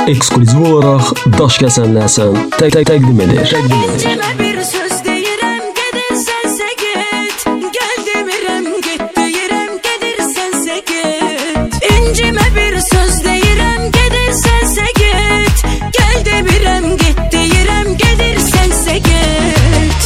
ekskluziv olaraq Daşkəsən Nəsən təqdim edir. İncimə bir söz deyirəm, gedirsənsə get. Gəl demirəm, get deyirəm, gedirsənsə get. İncimə bir söz deyirəm, gedirsənsə get. Gəl demirəm, get deyirəm, gedirsənsə get.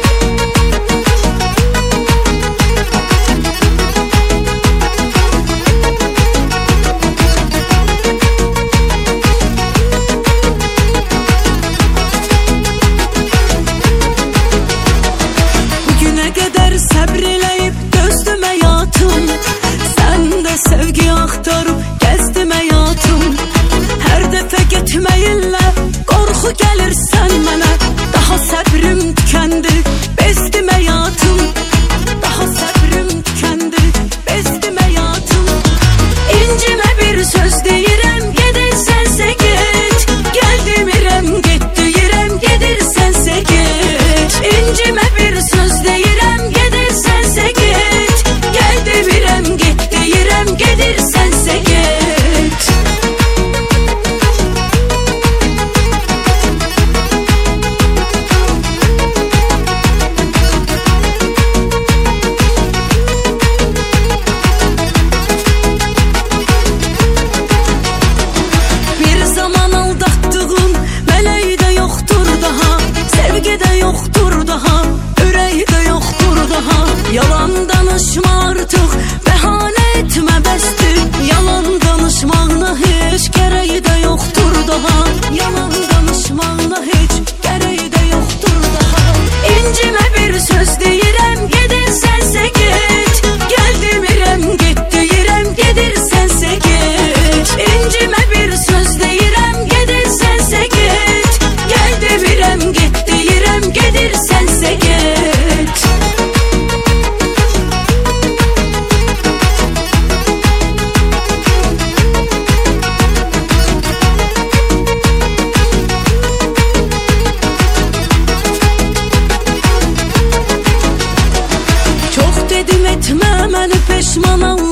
Səbr eləyib dözdüm həyatım. Sən də sevgi axtarıb gəzdim həyatım. Hər dəfə getməyinlə qorxu gəlirsən mənə. Daha səbrim tükəndi, bezdim həyatım. Daha səbrim tükəndi, bezdim həyatım. İncimə bir söz deyirəm, gedirsənsə get. Gəl demirəm, get deyirəm, gedirsənsə get. İncimə bir söz deyirəm, gedirsənsə get. Gəl demirəm, get deyirəm, gedirsənsə get. Bir zaman aldatdığım mələkdə yoxdur daha. Sevgidə yoxdur daha, ürəkdə yoxdur daha. Yalan danışma artıq, bəhanə etmə bəsdir. Yalan danışmağına heç gərək də yoxdur daha. Yalan danışmağına heç gərək də yoxdur daha. İncimə bir söz deyirəm, gedirsənsə get. Gəl demirəm, get deyirəm, gedirsənsə get. İncimə bir söz deyirəm, gedirsənsə get. Gəl demirəm, get deyirəm, gedirsənsə get. Çox dedim etmə məni peşman olma.